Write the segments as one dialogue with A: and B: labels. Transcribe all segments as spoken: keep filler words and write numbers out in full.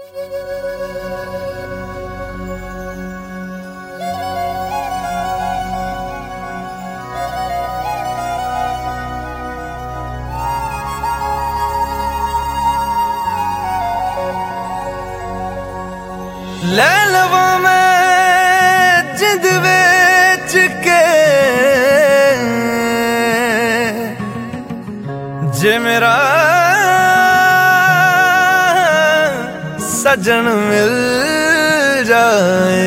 A: ले लवा मैं जिद बेच के जे मेरा सजन मिल जाए।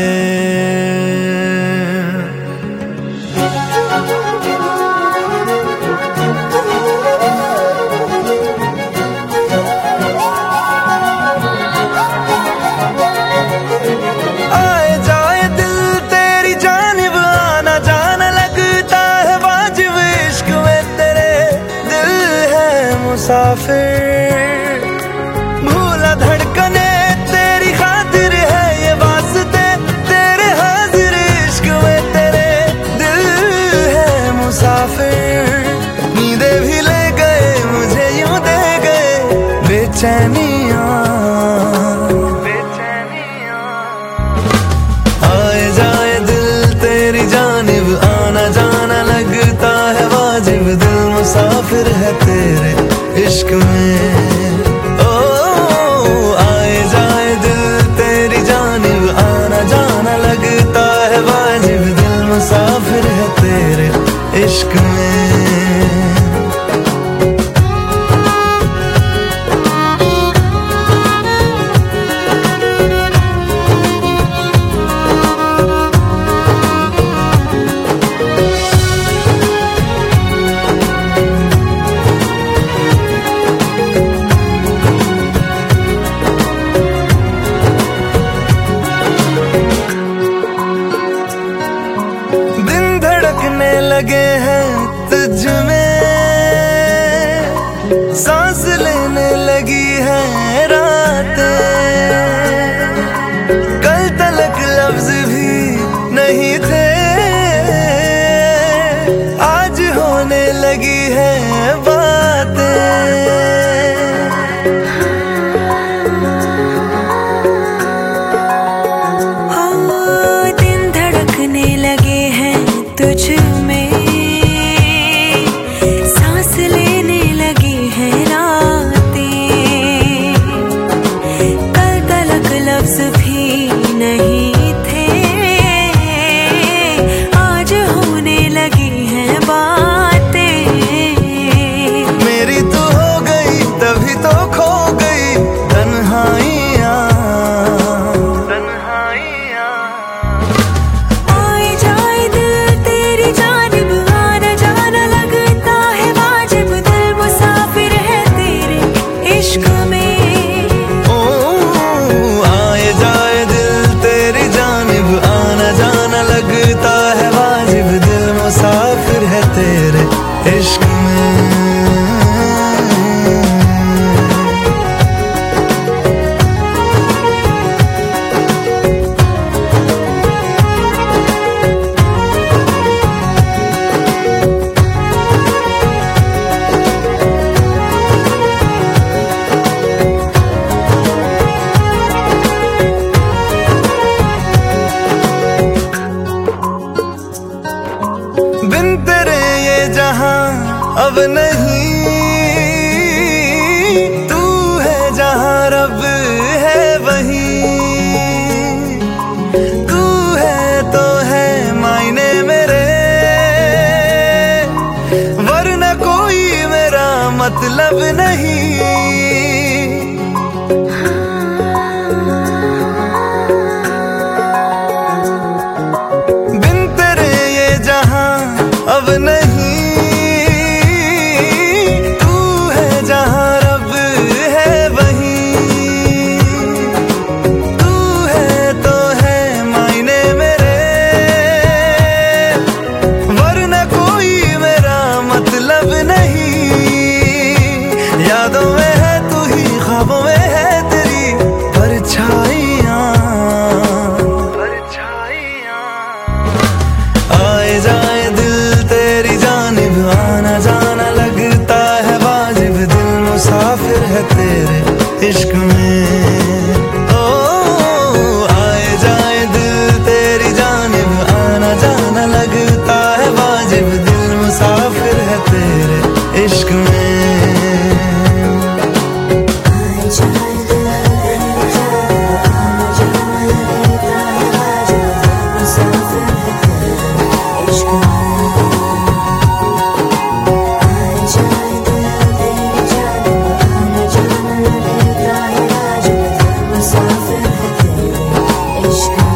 A: आए जाए दिल तेरी जानिब आना जाना लगता है वाजिब इश्क में तेरे दिल है मुसाफिर। भूला धड़कने तेरी खातिर है ये वास्ते तेरे हाजिर इश्क में तेरे दिल है मुसाफिर। नींदे भी ले गए मुझे यूं दे गए बेचैनियां। आए जाए दिल तेरी जानिब आना जाना लगता है वाजिब दिल मुसाफिर है तेरे इश्क में। ओ आए जाए दिल तेरी जानिब आना जाना लगता है वाजिब दिल मुसाफिर है तेरे इश्क में। लगे हैं तुझ में सांस लेने लगी है रातें। कल तलक लफ्ज भी नहीं थे आज होने लगी है बातें।
B: हो दिन धड़कने लगे हैं तुझ में
A: इश्क में। बिन तेरे ये जहां अब नहीं तू है जहां रब है वहीं। तू है तो है मायने मेरे वरना कोई मेरा मतलब नहीं। बिन तेरे ये जहां अब नहीं तू है जहां रब है वहीं। तू है तो है मायने मेरे वरना कोई मेरा मतलब नहीं। यादों में है तू ही ख्वाबों में है तेरी
B: इश्क